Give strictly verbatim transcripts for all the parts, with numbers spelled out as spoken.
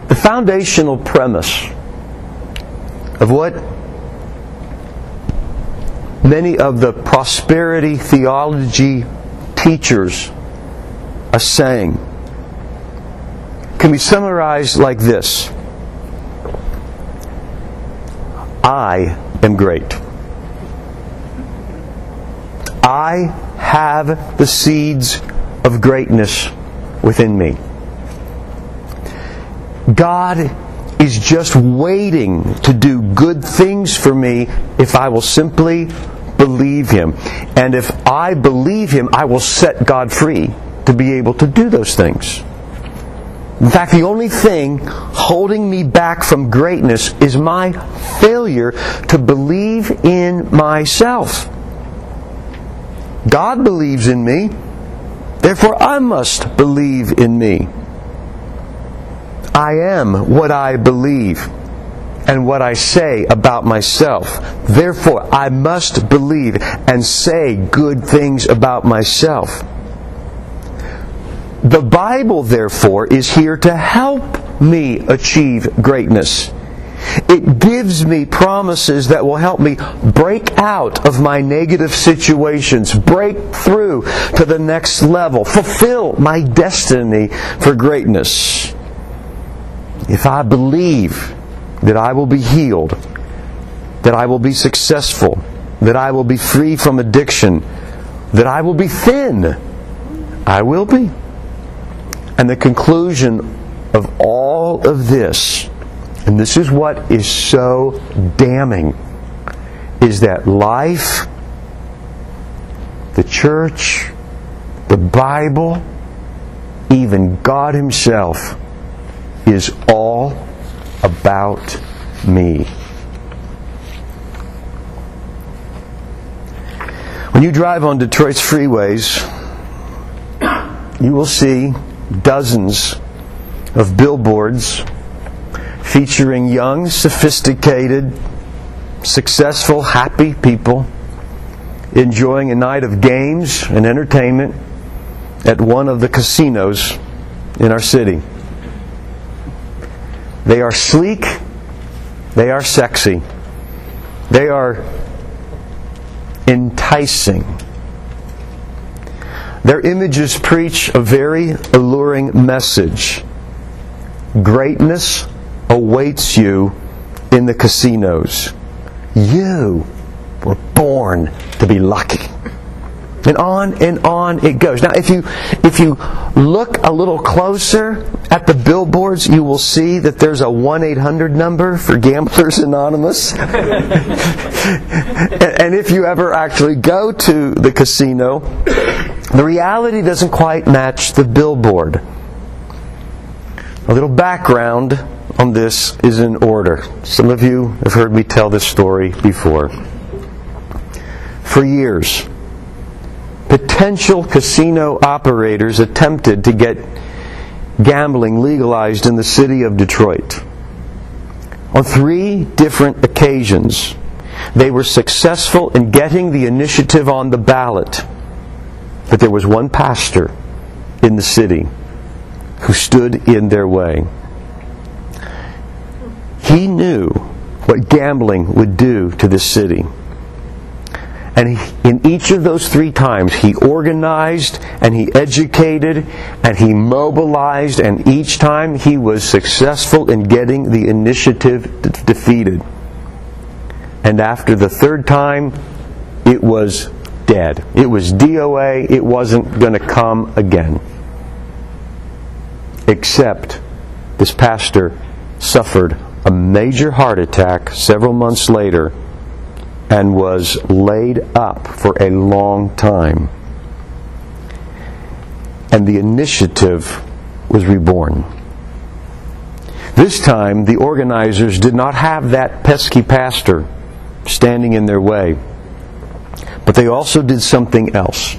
The foundational premise of what many of the prosperity theology teachers are saying can be summarized like this: I am great. I have the seeds of greatness within me. God is just waiting to do good things for me if I will simply believe Him. And if I believe Him, I will set God free to be able to do those things. In fact, the only thing holding me back from greatness is my failure to believe in myself. God believes in me, therefore I must believe in me. I am what I believe and what I say about myself. Therefore, I must believe and say good things about myself. The Bible, therefore, is here to help me achieve greatness. It gives me promises that will help me break out of my negative situations, break through to the next level, fulfill my destiny for greatness. If I believe that I will be healed, that I will be successful, that I will be free from addiction, that I will be thin, I will be. And the conclusion of all of this, and this is what is so damning, is that life, the church, the Bible, even God Himself is all about me. When you drive on Detroit's freeways, you will see dozens of billboards featuring young, sophisticated, successful, happy people enjoying a night of games and entertainment at one of the casinos in our city. They are sleek, they are sexy, they are enticing. Their images preach a very alluring message. Greatness awaits you in the casinos. You were born to be lucky. And on and on it goes. Now, if you if you look a little closer at the billboards, you will see that there's a one eight hundred number for Gamblers Anonymous. And if you ever actually go to the casino, the reality doesn't quite match the billboard. A little background on this is in order. Some of you have heard me tell this story before. For years, potential casino operators attempted to get gambling legalized in the city of Detroit. On three different occasions, they were successful in getting the initiative on the ballot. But there was one pastor in the city who stood in their way. He knew what gambling would do to this city. And he, in each of those three times, he organized and he educated and he mobilized, and each time he was successful in getting the initiative d- defeated. And after the third time, it was dead. It was D O A. It wasn't going to come again. Except this pastor suffered a major heart attack several months later and was laid up for a long time. And the initiative was reborn. This time, the organizers did not have that pesky pastor standing in their way. But they also did something else.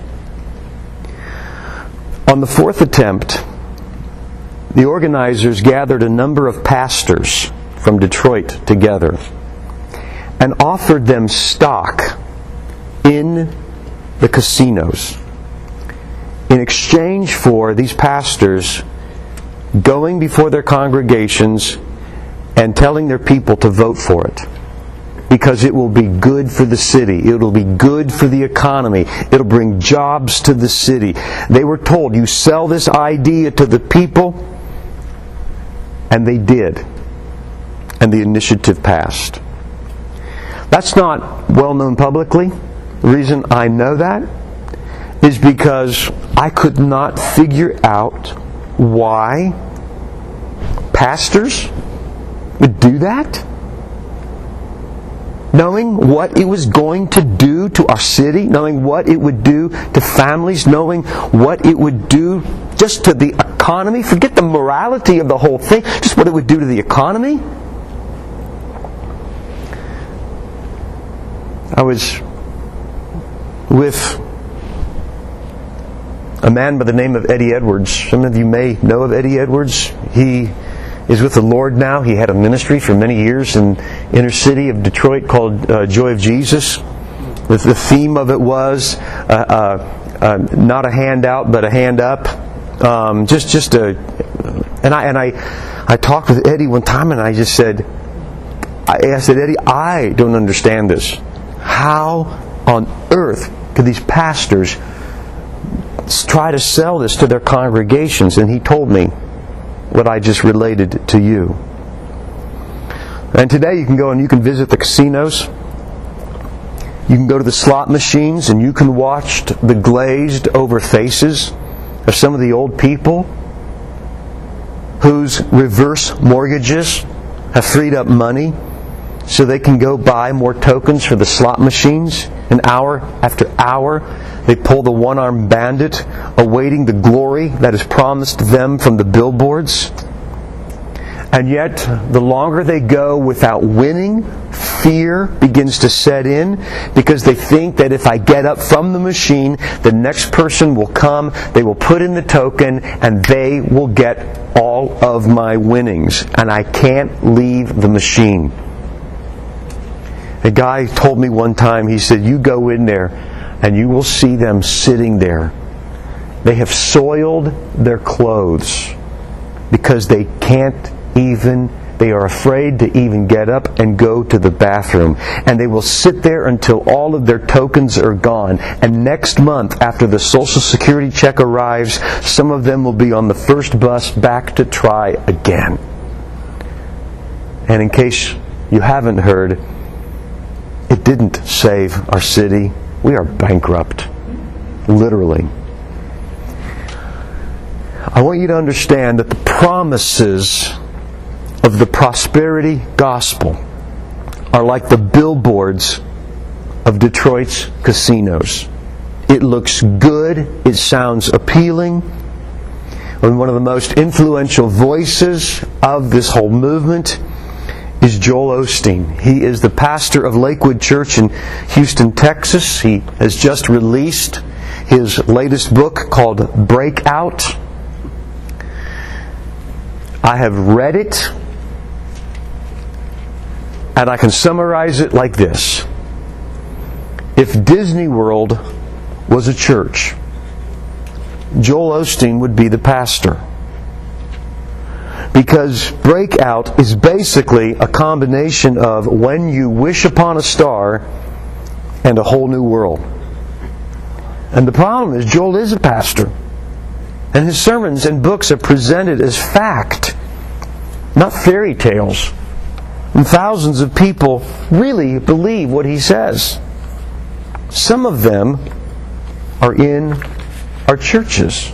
On the fourth attempt, the organizers gathered a number of pastors from Detroit together and offered them stock in the casinos. In exchange for these pastors going before their congregations and telling their people to vote for it. Because it will be good for the city. It'll be good for the economy. It'll bring jobs to the city. They were told, you sell this idea to the people, and they did. And the initiative passed. That's not well known publicly. The reason I know that is because I could not figure out why pastors would do that. Knowing what it was going to do to our city, knowing what it would do to families, knowing what it would do just to the economy. Forget the morality of the whole thing, just what it would do to the economy. I was with a man by the name of Eddie Edwards. Some of you may know of Eddie Edwards. He is with the Lord now. He had a ministry for many years in the inner city of Detroit called uh, Joy of Jesus. The, the theme of it was uh, uh, uh, not a handout, but a hand up. Um, just, just a, and I and I, I talked with Eddie one time, and I just said, I, I said, Eddie, I don't understand this. How on earth could these pastors try to sell this to their congregations? And he told me what I just related to you. And today you can go and you can visit the casinos. You can go to the slot machines and you can watch the glazed over faces of some of the old people whose reverse mortgages have freed up money so they can go buy more tokens for the slot machines. And hour after hour, they pull the one-armed bandit, awaiting the glory that is promised them from the billboards. And yet, the longer they go without winning, fear begins to set in, because they think that if I get up from the machine, the next person will come, they will put in the token, and they will get all of my winnings. And I can't leave the machine. A guy told me one time, he said, you go in there and you will see them sitting there. They have soiled their clothes because they can't even, they are afraid to even get up and go to the bathroom. And they will sit there until all of their tokens are gone. And next month, after the Social Security check arrives, some of them will be on the first bus back to try again. And in case you haven't heard, it didn't save our city. We are bankrupt. Literally. I want you to understand that the promises of the prosperity gospel are like the billboards of Detroit's casinos. It looks good. It sounds appealing. And one of the most influential voices of this whole movement is Joel Osteen. He is the pastor of Lakewood Church in Houston, Texas. He has just released his latest book called Breakout. I have read it, and I can summarize it like this. If Disney World was a church, Joel Osteen would be the pastor. Because Breakout is basically a combination of When You Wish Upon a Star and A Whole New World. And the problem is, Joel is a pastor. And his sermons and books are presented as fact, not fairy tales. And thousands of people really believe what he says. Some of them are in our churches.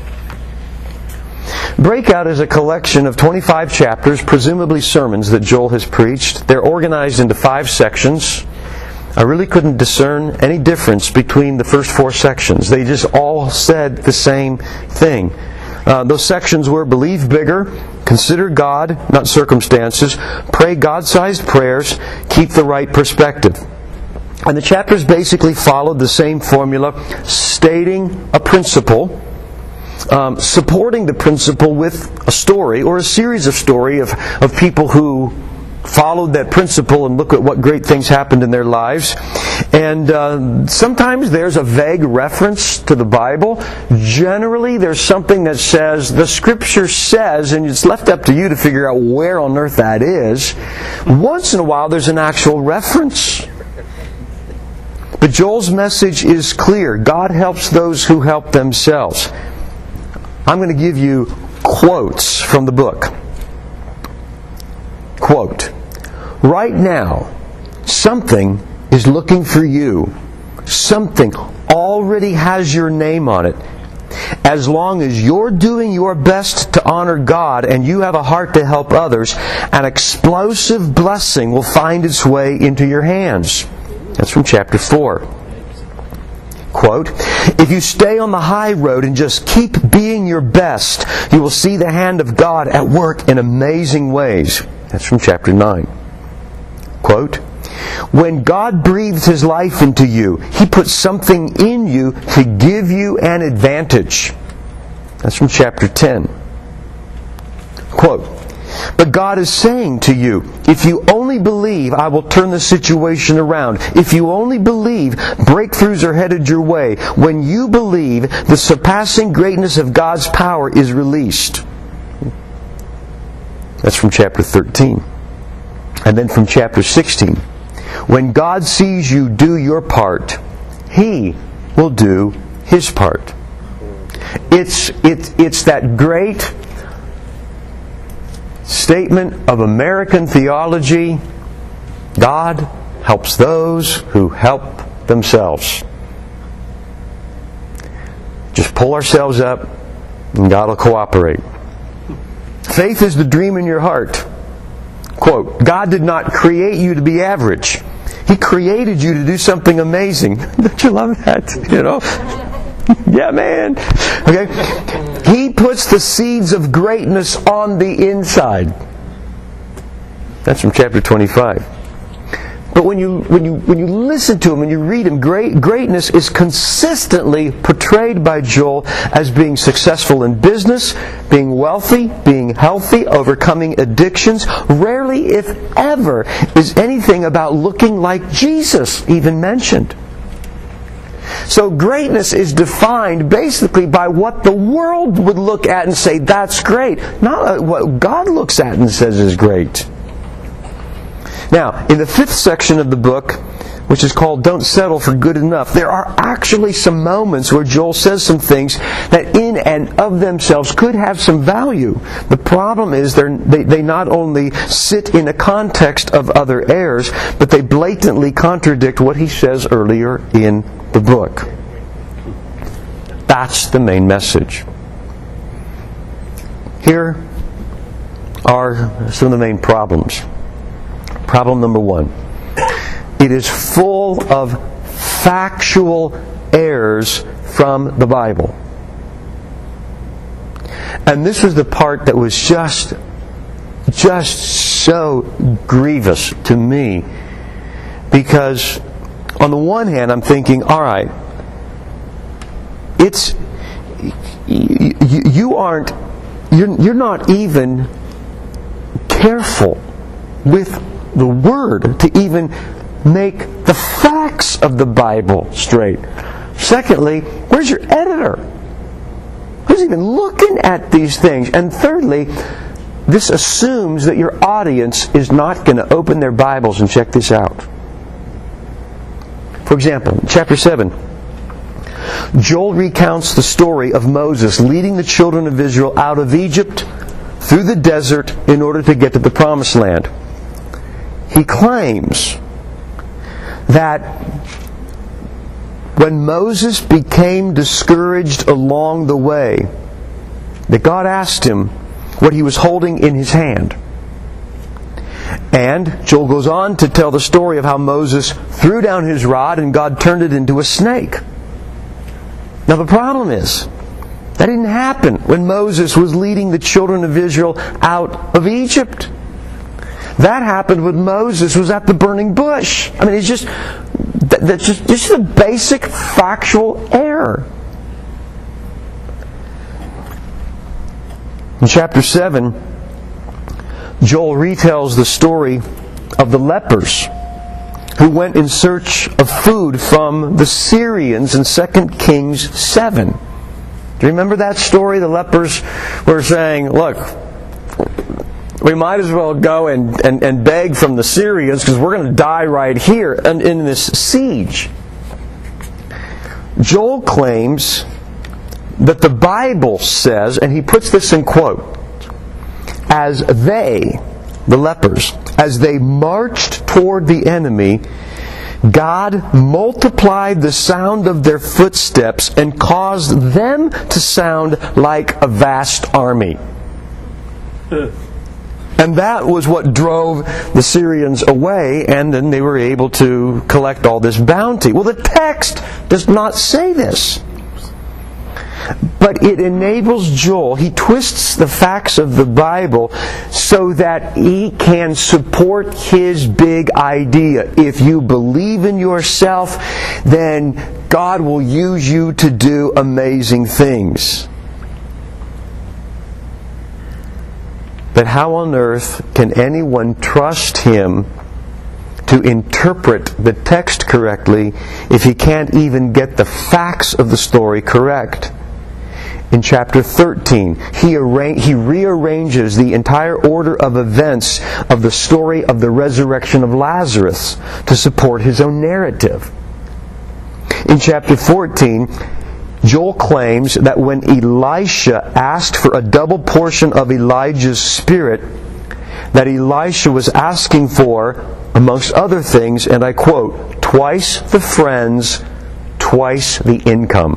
Breakout is a collection of twenty-five chapters, presumably sermons that Joel has preached. They're organized into five sections. I really couldn't discern any difference between the first four sections. They just all said the same thing. Uh, those sections were: believe bigger, consider God, not circumstances, pray God-sized prayers, keep the right perspective. And the chapters basically followed the same formula, stating a principle, Um, supporting the principle with a story or a series of story of, of people who followed that principle, and look at what great things happened in their lives. And uh, sometimes there's a vague reference to the Bible. Generally, there's something that says, the Scripture says, and it's left up to you to figure out where on earth that is. Once in a while, there's an actual reference. But Joel's message is clear. God helps those who help themselves. I'm going to give you quotes from the book. Quote, "Right now, something is looking for you. Something already has your name on it. As long as you're doing your best to honor God and you have a heart to help others, an explosive blessing will find its way into your hands." That's from chapter four. Quote, "If you stay on the high road and just keep being your best, you will see the hand of God at work in amazing ways." That's from chapter nine. Quote, "When God breathed His life into you, He put something in you to give you an advantage." That's from chapter ten. Quote, "But God is saying to you, if you only believe, I will turn the situation around. If you only believe, breakthroughs are headed your way. When you believe, the surpassing greatness of God's power is released." That's from chapter thirteen. And then from chapter sixteen. "When God sees you do your part, He will do His part." It's, it, it's that great statement of American theology: God helps those who help themselves. Just pull ourselves up and God will cooperate. Faith is the dream in your heart. Quote, "God did not create you to be average. He created you to do something amazing." Don't you love that? You know? Yeah, man. Okay. "He puts the seeds of greatness on the inside." That's from chapter twenty-five. But when you when you when you listen to him, when you read him, great greatness is consistently portrayed by Joel as being successful in business, being wealthy, being healthy, overcoming addictions. Rarely, if ever, is anything about looking like Jesus even mentioned. So greatness is defined basically by what the world would look at and say, that's great. Not what God looks at and says is great. Now, in the fifth section of the book, which is called Don't Settle for Good Enough, there are actually some moments where Joel says some things that in and of themselves could have some value. The problem is they're, they, they not only sit in a context of other errors, but they blatantly contradict what he says earlier in the book. That's the main message. Here are some of the main problems. Problem number one. It is full of factual errors from the Bible. And this was the part that was just, just so grievous to me. Because on the one hand, I'm thinking, all right, it's you, you aren't, you're, you're not even careful with the Word to even make the facts of the Bible straight. Secondly, where's your editor? Who's even looking at these things? And thirdly, this assumes that your audience is not going to open their Bibles and check this out. For example, chapter seven, Joel recounts the story of Moses leading the children of Israel out of Egypt through the desert in order to get to the Promised Land. He claims that when Moses became discouraged along the way, that God asked him what he was holding in his hand. And Joel goes on to tell the story of how Moses threw down his rod and God turned it into a snake. Now the problem is, that didn't happen when Moses was leading the children of Israel out of Egypt. That happened when Moses was at the burning bush. I mean, it's just that's just, just a basic factual error. In chapter seven, Joel retells the story of the lepers who went in search of food from the Syrians in Second Kings seven. Do you remember that story? The lepers were saying, look, we might as well go and, and, and beg from the Syrians because we're going to die right here in, in this siege. Joel claims that the Bible says, and he puts this in quote, as they, the lepers, as they marched toward the enemy, God multiplied the sound of their footsteps and caused them to sound like a vast army. And that was what drove the Syrians away, and then they were able to collect all this bounty. Well, the text does not say this. But it enables Joel, he twists the facts of the Bible so that he can support his big idea. If you believe in yourself, then God will use you to do amazing things. But how on earth can anyone trust him to interpret the text correctly if he can't even get the facts of the story correct? In chapter thirteen, he, arra- he rearranges the entire order of events of the story of the resurrection of Lazarus to support his own narrative. In chapter fourteen, Joel claims that when Elisha asked for a double portion of Elijah's spirit, that Elisha was asking for, amongst other things, and I quote, twice the friends, twice the income.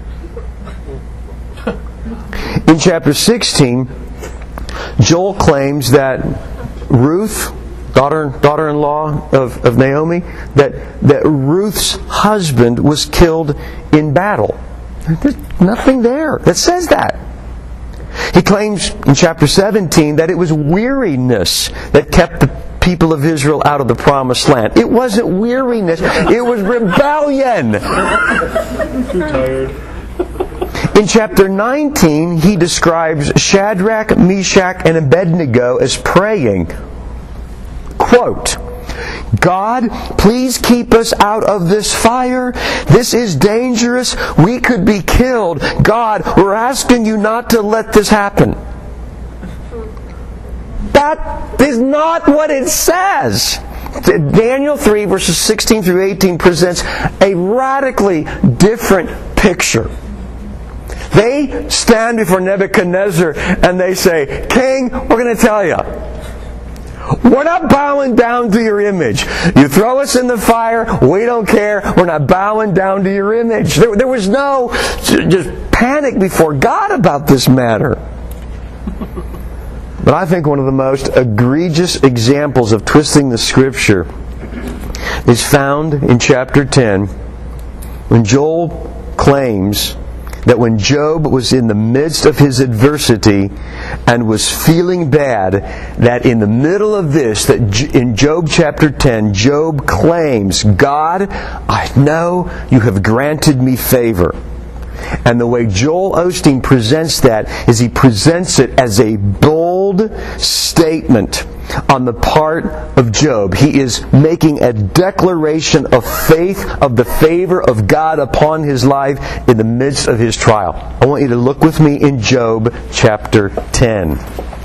In chapter sixteen, Joel claims that Ruth, daughter, daughter-in-law of, of Naomi, that, that Ruth's husband was killed in battle. There's nothing there that says that. He claims in chapter seventeen that it was weariness that kept the people of Israel out of the promised land. It wasn't weariness, it was rebellion. Too tired. In chapter nineteen, he describes Shadrach, Meshach, and Abednego as praying, quote, God, please keep us out of this fire. This is dangerous. We could be killed. God, we're asking you not to let this happen. That is not what it says. Daniel three, verses sixteen through eighteen presents a radically different picture. They stand before Nebuchadnezzar and they say, King, we're going to tell you, we're not bowing down to your image. You throw us in the fire, we don't care. We're not bowing down to your image. There, there was no just panic before God about this matter. But I think one of the most egregious examples of twisting the Scripture is found in chapter ten, when Joel claims that when Job was in the midst of his adversity and was feeling bad, that in the middle of this, that in Job chapter ten, Job claims, God, I know you have granted me favor. And the way Joel Osteen presents that is he presents it as a bold statement on the part of Job. He is making a declaration of faith, of the favor of God upon his life in the midst of his trial. I want you to look with me in Job chapter ten.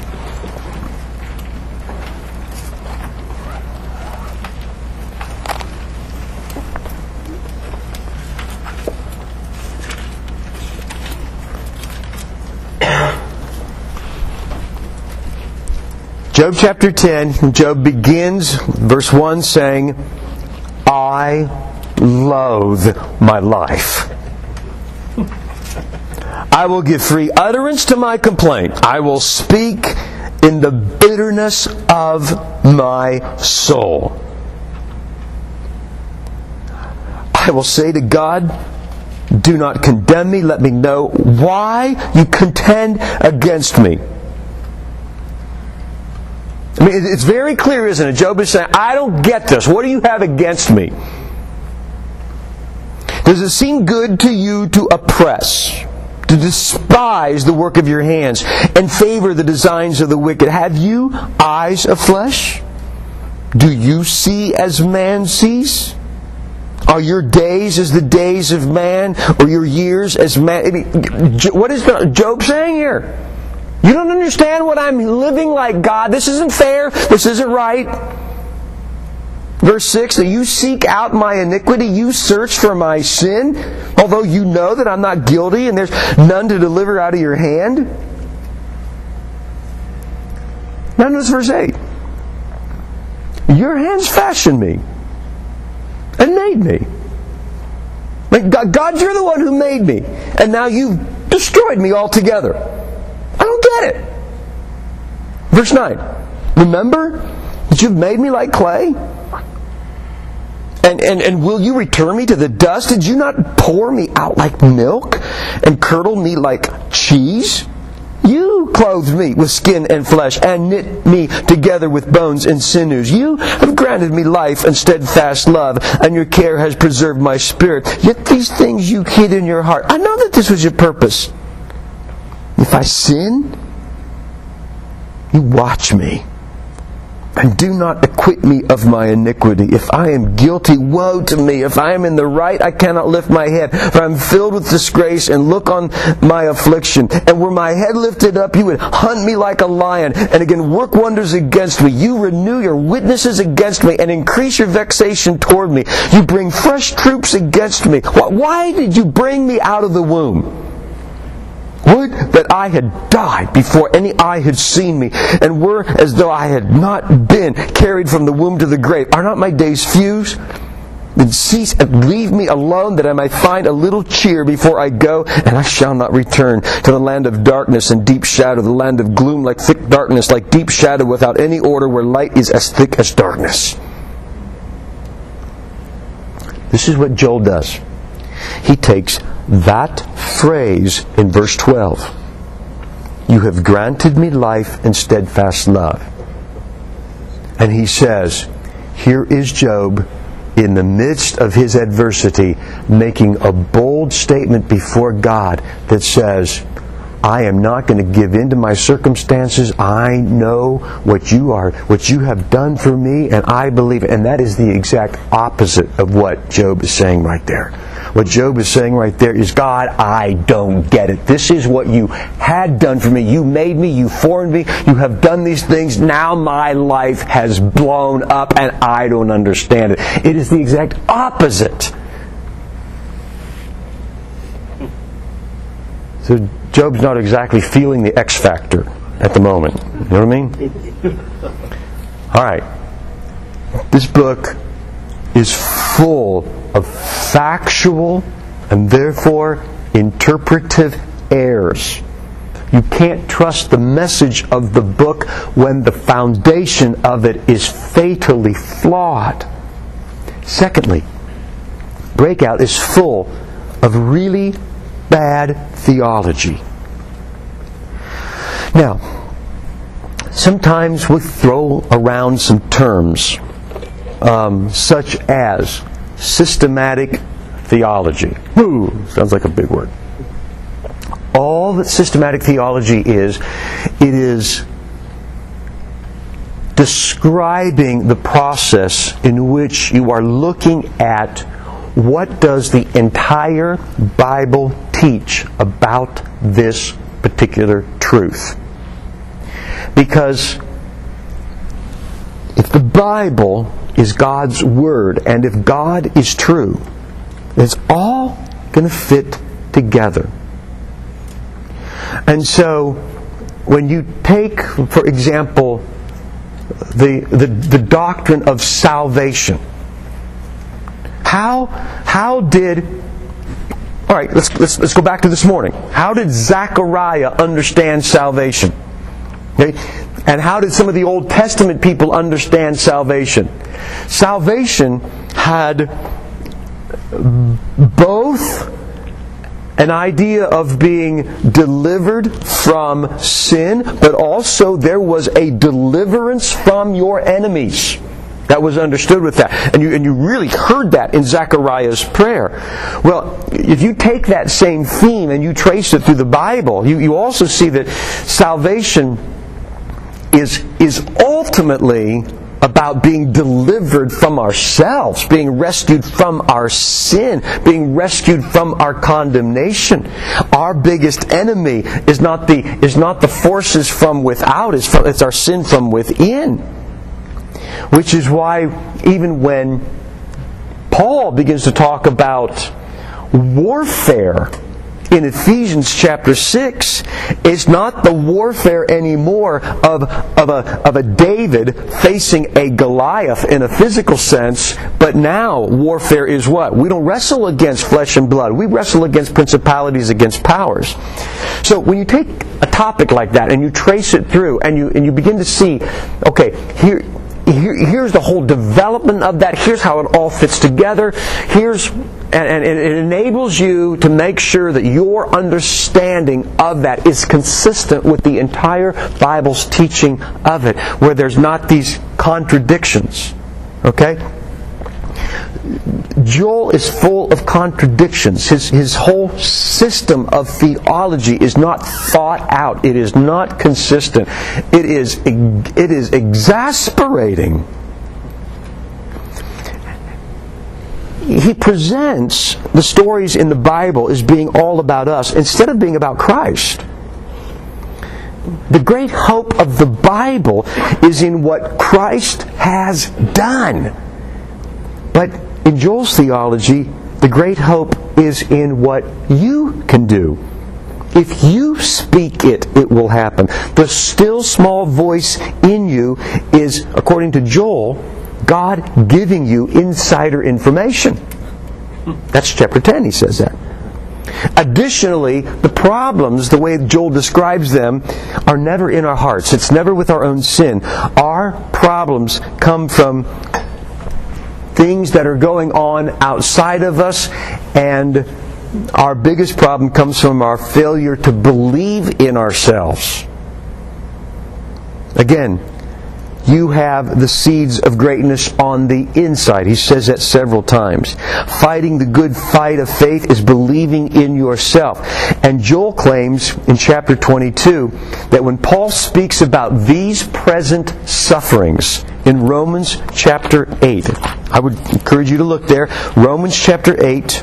Job chapter ten, Job begins verse one saying, I loathe my life. I will give free utterance to my complaint. I will speak in the bitterness of my soul. I will say to God, do not condemn me. Let me know why you contend against me. I mean, it's very clear, isn't it? Job is saying, I don't get this. What do you have against me? Does it seem good to you to oppress, to despise the work of your hands, and favor the designs of the wicked? Have you eyes of flesh? Do you see as man sees? Are your days as the days of man, or your years as man? I mean, what is Job saying here? You don't understand what I'm living like, God. This isn't fair. This isn't right. Verse six, that you seek out my iniquity, you search for my sin, although you know that I'm not guilty and there's none to deliver out of your hand. Now notice verse eight. Your hands fashioned me and made me. Like, God, you're the one who made me, and now you've destroyed me altogether. I don't get it. Verse nine. Remember that you've made me like clay? And, and, and will you return me to the dust? Did you not pour me out like milk and curdle me like cheese? You clothed me with skin and flesh and knit me together with bones and sinews. You have granted me life and steadfast love, and your care has preserved my spirit. Yet these things you hid in your heart. I know that this was your purpose. If I sin, you watch me. And do not acquit me of my iniquity. If I am guilty, woe to me. If I am in the right, I cannot lift my head. For I am filled with disgrace, and look on my affliction. And were my head lifted up, you would hunt me like a lion, and again work wonders against me. You renew your witnesses against me, and increase your vexation toward me. You bring fresh troops against me. Why did you bring me out of the womb? Would that I had died before any eye had seen me, and were as though I had not been carried from the womb to the grave. Are not my days few? Then cease and leave me alone, that I might find a little cheer before I go, and I shall not return to the land of darkness and deep shadow, the land of gloom like thick darkness, like deep shadow without any order, where light is as thick as darkness. This is what Joel does. He takes that phrase in verse twelve. You have granted me life and steadfast love. And he says, here is Job in the midst of his adversity making a bold statement before God that says, I am not going to give in to my circumstances. I know what you are, what you have done for me, and I believe it. And that is the exact opposite of what Job is saying right there. What Job is saying right there is, God, I don't get it. This is what you had done for me. You made me, you formed me, you have done these things. Now my life has blown up and I don't understand it. It is the exact opposite. So Job's not exactly feeling the X factor at the moment. You know what I mean? All right. This book is full of factual and therefore interpretive errors. You can't trust the message of the book when the foundation of it is fatally flawed. Secondly, Breakout is full of really bad theology. Now, sometimes we throw around some terms um, such as systematic theology. Ooh, sounds like a big word. All that systematic theology is, it is describing the process in which you are looking at what does the entire Bible teach about this particular truth. Because if the Bible is God's Word, and if God is true, it's all going to fit together. And so, when you take, for example, the, the, the doctrine of salvation, how, how did... All right, let's, let's, let's go back to this morning. How did Zechariah understand salvation? Okay? And how did some of the Old Testament people understand salvation? Salvation had both an idea of being delivered from sin, but also there was a deliverance from your enemies. That was understood with that. And you, and you really heard that in Zechariah's prayer. Well, if you take that same theme and you trace it through the Bible, you, you also see that salvation is, is ultimately about being delivered from ourselves, being rescued from our sin, being rescued from our condemnation. Our biggest enemy is not the, is not the forces from without, it's, from, it's our sin from within. Which is why even when Paul begins to talk about warfare in Ephesians chapter six, it's not the warfare anymore of, of, a, of a David facing a Goliath in a physical sense, but now warfare is what? We don't wrestle against flesh and blood. We wrestle against principalities, against powers. So when you take a topic like that and you trace it through and you, and you begin to see, okay, here... Here, here's the whole development of that. Here's how it all fits together. Here's, and, and it enables you to make sure that your understanding of that is consistent with the entire Bible's teaching of it, where there's not these contradictions. Okay? Joel is full of contradictions. His, his whole system of theology is not thought out. It is not consistent. It is, it is exasperating. He presents the stories in the Bible as being all about us instead of being about Christ. The great hope of the Bible is in what Christ has done. But in Joel's theology, the great hope is in what you can do. If you speak it, it will happen. The still small voice in you is, according to Joel, God giving you insider information. That's chapter ten, he says that. Additionally, the problems, the way Joel describes them, are never in our hearts. It's never with our own sin. Our problems come from things that are going on outside of us, and our biggest problem comes from our failure to believe in ourselves. Again, you have the seeds of greatness on the inside. He says that several times. Fighting the good fight of faith is believing in yourself. And Joel claims in chapter twenty-two that when Paul speaks about these present sufferings in Romans chapter eight, I would encourage you to look there. Romans chapter eight,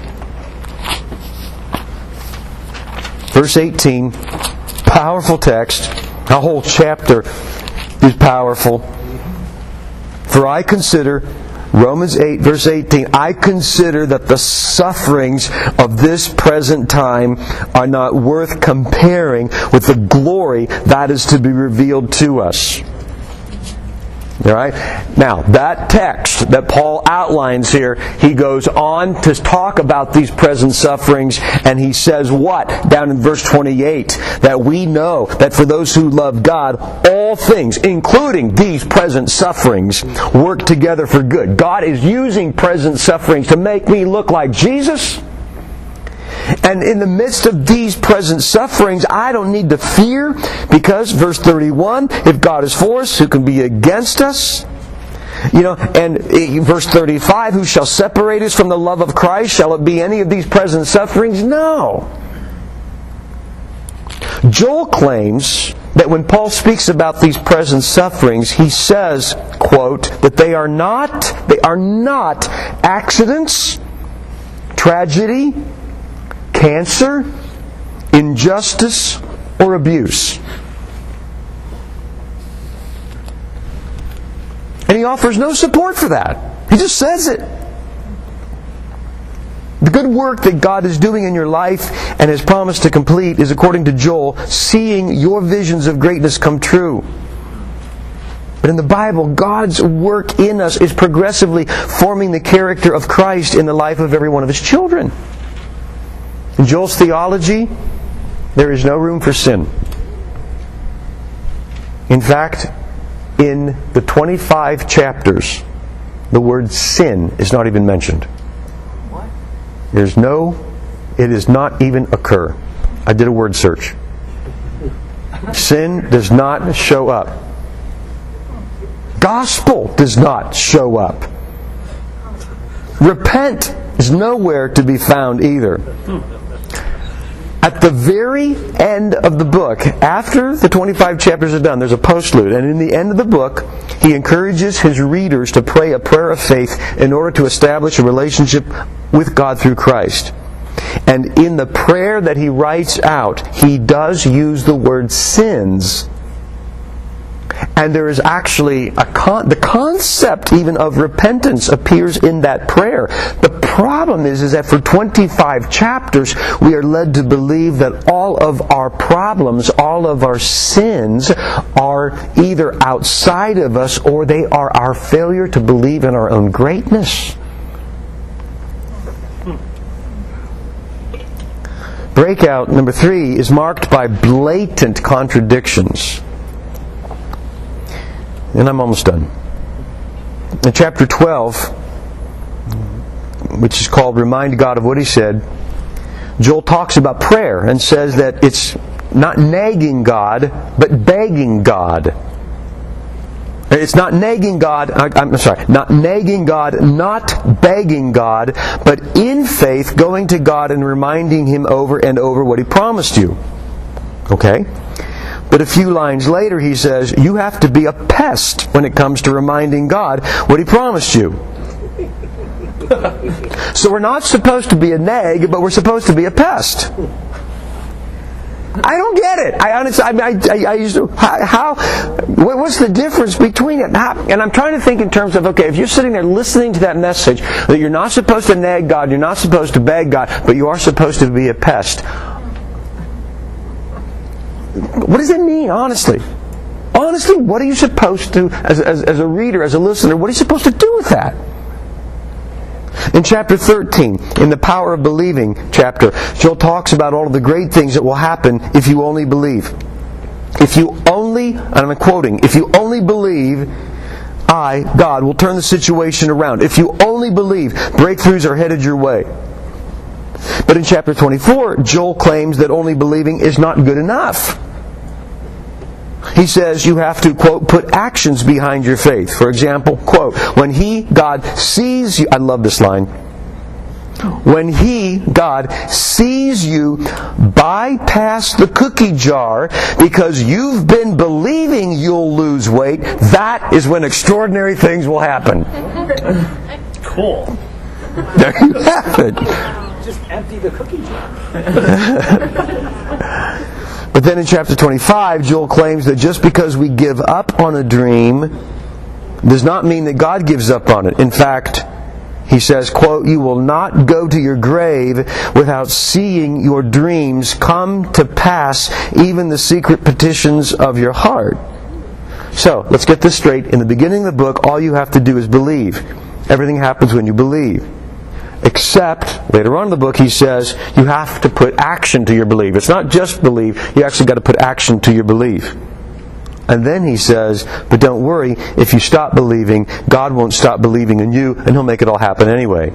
verse eighteen. Powerful text. A whole chapter is powerful. For I consider, Romans eight, verse eighteen, I consider that the sufferings of this present time are not worth comparing with the glory that is to be revealed to us. All right? Now, that text that Paul outlines here, he goes on to talk about these present sufferings, and he says what? Down in verse twenty-eight, that we know that for those who love God, all things, including these present sufferings, work together for good. God is using present sufferings to make me look like Jesus. And in the midst of these present sufferings, I don't need to fear, because, verse thirty-one, if God is for us, who can be against us? You know, and verse thirty-five, who shall separate us from the love of Christ? Shall it be any of these present sufferings? No. Joel claims that when Paul speaks about these present sufferings, he says, quote, that they are not, they are not accidents, tragedy, cancer, injustice, or abuse. And he offers no support for that. He just says it. The good work that God is doing in your life and has promised to complete is, according to Joel, seeing your visions of greatness come true. But in the Bible, God's work in us is progressively forming the character of Christ in the life of every one of His children. In Joel's theology, there is no room for sin. In fact, in the twenty-five chapters, the word sin is not even mentioned. What? There's no, it does not even occur. I did a word search. Sin does not show up. gospel does not show up. Repent is nowhere to be found either. At the very end of the book, after the twenty-five chapters are done, there's a postlude. And in the end of the book, he encourages his readers to pray a prayer of faith in order to establish a relationship with God through Christ. And in the prayer that he writes out, he does use the word sins. And there is actually a con- the concept even of repentance appears in that prayer. The problem is, is that for twenty-five chapters, we are led to believe that all of our problems, all of our sins are either outside of us or they are our failure to believe in our own greatness. Breakout number three is marked by blatant contradictions. And I'm almost done. In chapter twelve, which is called Remind God of What He Said, Joel talks about prayer and says that it's not nagging God, but begging God. It's not nagging God, I'm sorry, not nagging God, not begging God, but in faith going to God and reminding Him over and over what He promised you. Okay? But a few lines later he says, you have to be a pest when it comes to reminding God what He promised you. So we're not supposed to be a nag, but we're supposed to be a pest. I don't get it. I honestly, I, I, I used to, how, how, what's the difference between it? How, and I'm trying to think in terms of, okay, if you're sitting there listening to that message, that you're not supposed to nag God, you're not supposed to beg God, but you are supposed to be a pest. What does it mean, honestly? Honestly, what are you supposed to, as, as, as a reader, as a listener, what are you supposed to do with that? In chapter thirteen, in the Power of Believing chapter, Joel talks about all of the great things that will happen if you only believe. If you only, and I'm quoting, if you only believe, I, God, will turn the situation around. If you only believe, breakthroughs are headed your way. But in chapter twenty-four, Joel claims that only believing is not good enough. He says you have to, quote, put actions behind your faith. For example, quote, when He, God, sees you... I love this line. When He, God, sees you bypass the cookie jar because you've been believing you'll lose weight, that is when extraordinary things will happen. Cool. There you have it. Just empty the cookie jar. But then in chapter twenty-five, Joel claims that just because we give up on a dream does not mean that God gives up on it. In fact, he says, quote, you will not go to your grave without seeing your dreams come to pass, even the secret petitions of your heart. So, let's get this straight. In the beginning of the book, all you have to do is believe. Everything happens when you believe. Except, later on in the book, he says, you have to put action to your belief. It's not just believe, you actually got to put action to your belief. And then he says, but don't worry, if you stop believing, God won't stop believing in you, and He'll make it all happen anyway.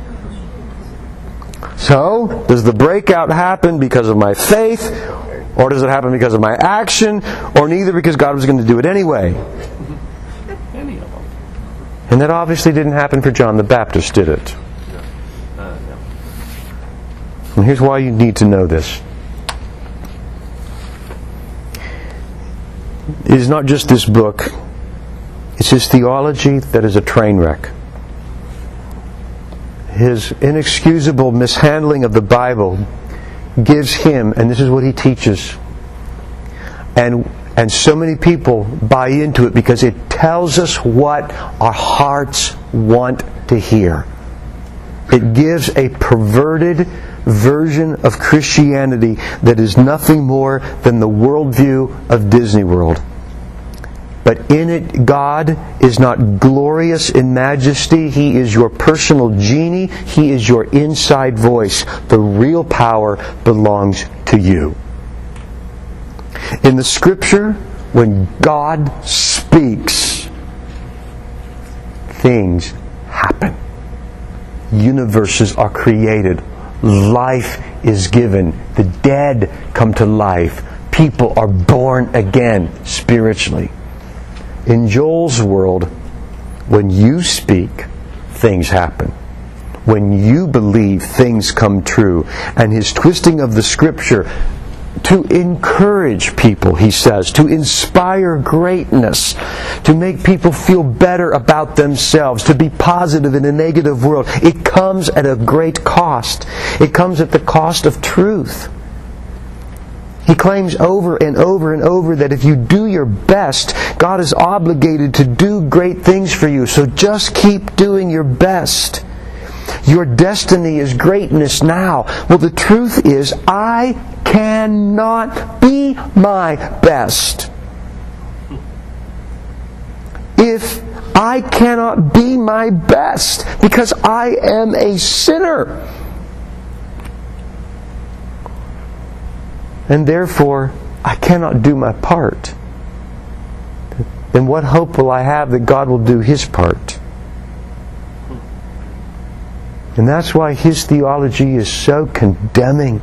So, does the breakout happen because of my faith, or does it happen because of my action, or neither because God was going to do it anyway? And that obviously didn't happen for John the Baptist, did it? And here's why you need to know this. It is not just this book. It's his theology that is a train wreck. His inexcusable mishandling of the Bible gives him, and this is what he teaches, and and so many people buy into it because it tells us what our hearts want to hear. It gives a perverted version of Christianity that is nothing more than the worldview of Disney World. But in it, God is not glorious in majesty. He is your personal genie. He is your inside voice. The real power belongs to you. In the Scripture, when God speaks, things happen. Universes are created. Life is given. The dead come to life. People are born again spiritually. In Joel's world, when you speak, things happen. When you believe, things come true. And his twisting of the Scripture to encourage people, he says, to inspire greatness, to make people feel better about themselves, to be positive in a negative world. It comes at a great cost. It comes at the cost of truth. He claims over and over and over that if you do your best, God is obligated to do great things for you. So just keep doing your best. Your destiny is greatness now. Well, the truth is, I cannot be my best. If I cannot be my best, because I am a sinner. And therefore, I cannot do my part. Then what hope will I have that God will do His part? And that's why his theology is so condemning.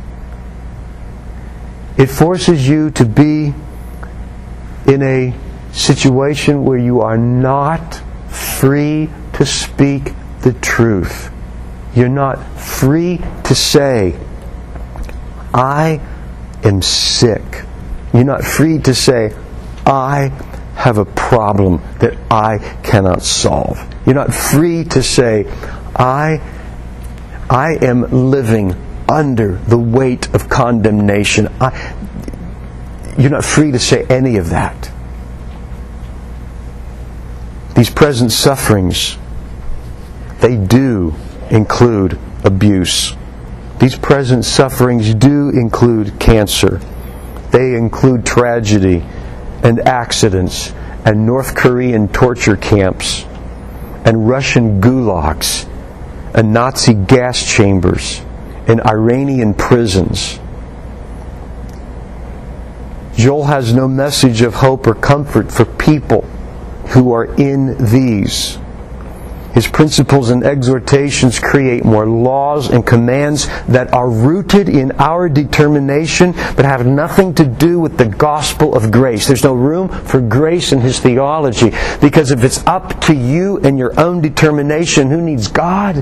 It forces you to be in a situation where you are not free to speak the truth. You're not free to say, I am sick. You're not free to say, I have a problem that I cannot solve. You're not free to say, I, I am living under the weight of condemnation. I, you're not free to say any of that. These present sufferings, they do include abuse. These present sufferings do include cancer. They include tragedy and accidents and North Korean torture camps and Russian gulags and Nazi gas chambers and Iranian prisons. Joel has no message of hope or comfort for people who are in these. His principles and exhortations create more laws and commands that are rooted in our determination but have nothing to do with the gospel of grace. There's no room for grace in his theology, because if it's up to you and your own determination, who needs God?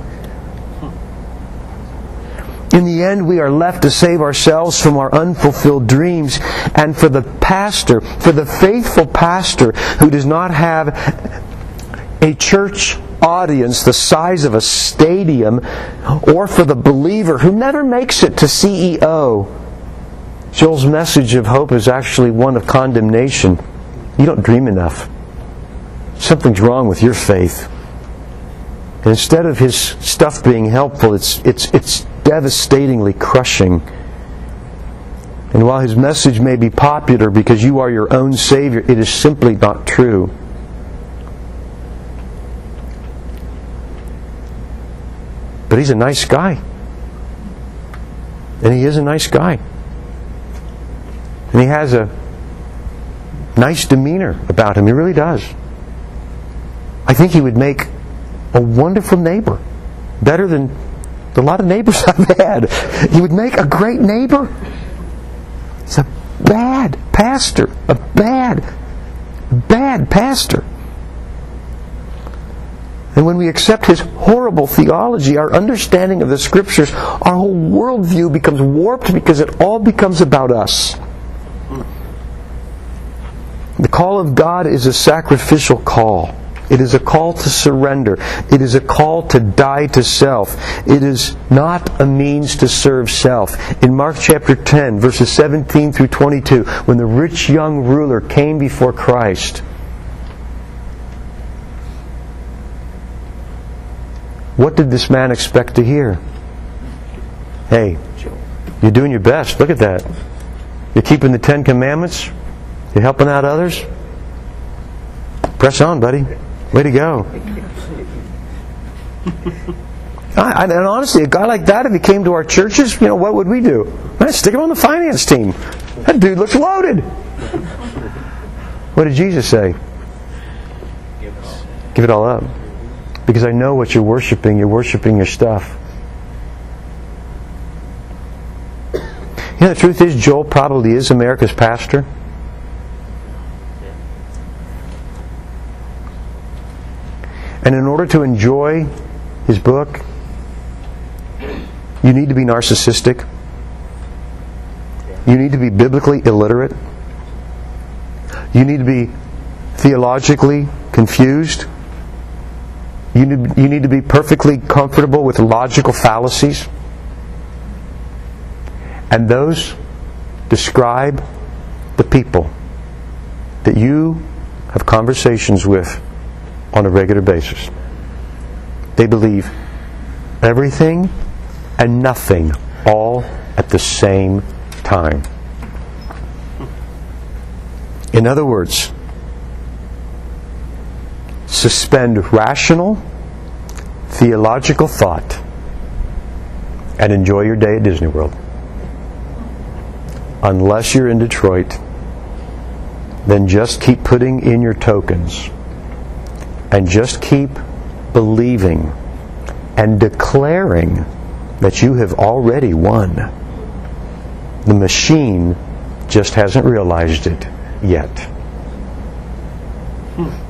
In the end, we are left to save ourselves from our unfulfilled dreams. And for the pastor, for the faithful pastor who does not have a church audience the size of a stadium, or for the believer who never makes it to C E O, Joel's message of hope is actually one of condemnation. You don't dream enough. Something's wrong with your faith. And instead of his stuff being helpful, it's it's it's devastatingly crushing. And while his message may be popular because you are your own Savior, it is simply not true. But he's a nice guy. And he is a nice guy. And he has a nice demeanor about him. He really does. I think he would make a wonderful neighbor. Better than a lot of neighbors I've had. He would make a great neighbor. He's a bad pastor. A bad, bad pastor. And when we accept his horrible theology, our understanding of the Scriptures, our whole worldview becomes warped because it all becomes about us. The call of God is a sacrificial call. It is a call to surrender. It is a call to die to self. It is not a means to serve self. In Mark chapter ten, verses seventeen through twenty-two, when the rich young ruler came before Christ, what did this man expect to hear? Hey, you're doing your best. Look at that. You're keeping the Ten Commandments. You're helping out others. Press on, buddy. Way to go. I, and honestly, a guy like that, if he came to our churches, you know, what would we do? I'd stick him on the finance team. That dude looks loaded. What did Jesus say? Give it all up. Because I know what you're worshiping. You're worshiping your stuff. You know, the truth is, Joel probably is America's pastor. And in order to enjoy his book, you need to be narcissistic. You need to be biblically illiterate. You need to be theologically confused. You need, you need to be perfectly comfortable with logical fallacies. And those describe the people that you have conversations with on a regular basis. They believe everything and nothing all at the same time. In other words, suspend rational, theological thought and enjoy your day at Disney World. Unless you're in Detroit, then just keep putting in your tokens and just keep believing and declaring that you have already won. The machine just hasn't realized it yet. Hmm.